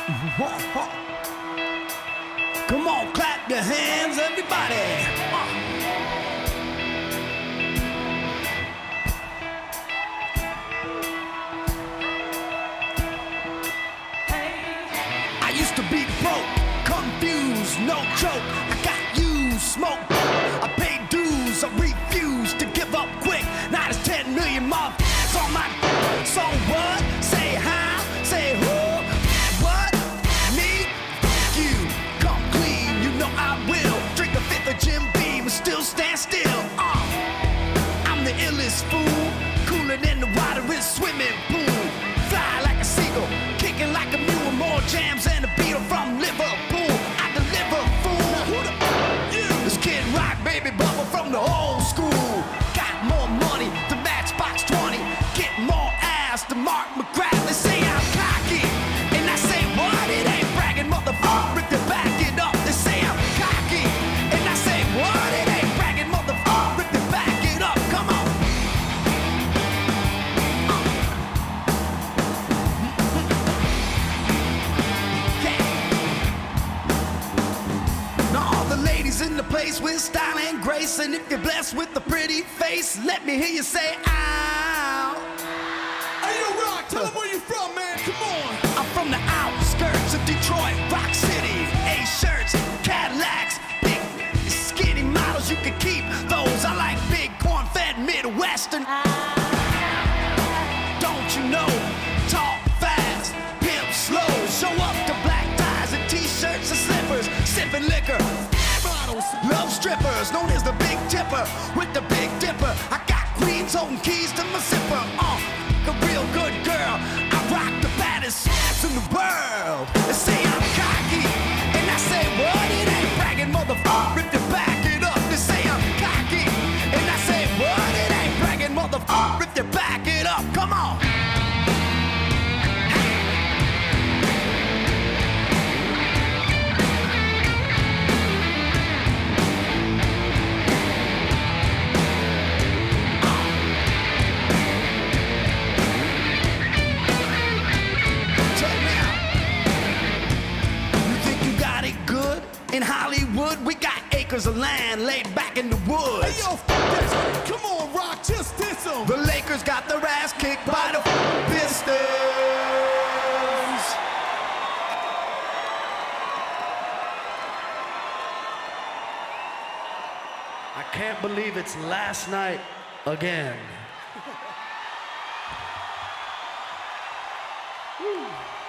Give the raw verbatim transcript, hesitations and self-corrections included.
Come on, clap your hands, everybody. Uh. I used to be broke, confused, no joke. I got used, smoke, I paid dues, I refused to give up quick. Now there's ten million motherfuckers on my. So what? Say how? Say who? What? Me? You? Come clean, you know I will. Drink a fifth of Jim Beam and still stand still. Uh, I'm the illest fool, cooler than the waterest swimming pool. Fly like a seagull, kicking like a mule. More jams and a Beatle from Liverpool. I deliver, fool. Who the you? This Kid Rock, baby bubble from the old school. Got more money than Matchbox twenty. Get more ass than Mark McGrath. They say I'm cocky, and I say what? It ain't bragging, motherfucker. If you back it up, they say I'm cocky, and I say what? It ain't bragging, motherfucker. If you back it up, come on. In the place with style and grace, and if you're blessed with a pretty face, let me hear you say ow. Hey yo, Rock, tell them where you from, man. Come on. I'm from the outskirts of Detroit, Rock City. A-shirts, Cadillacs, big skinny models you can keep. Those I like big corn-fed Midwestern. Don't you know? Talk fast, pimp slow. Show up to black ties and t-shirts and slippers, sipping liquor. Love strippers, known as the Big Tipper. With the Big Dipper, I got queens holding keys to my zipper. Uh, a real good girl. I rock the baddest ass in the world. They say I'm cocky, and I say what? It ain't bragging, motherfucker. If you back it up, they say I'm cocky, and I say what? It ain't bragging, motherfucker. If you back it up, come on. In Hollywood, we got acres of land laid back in the woods. Hey yo, f this. Come on, Rock, just diss them. The Lakers got their ass kicked by the Pistons. I can't believe it's last night again.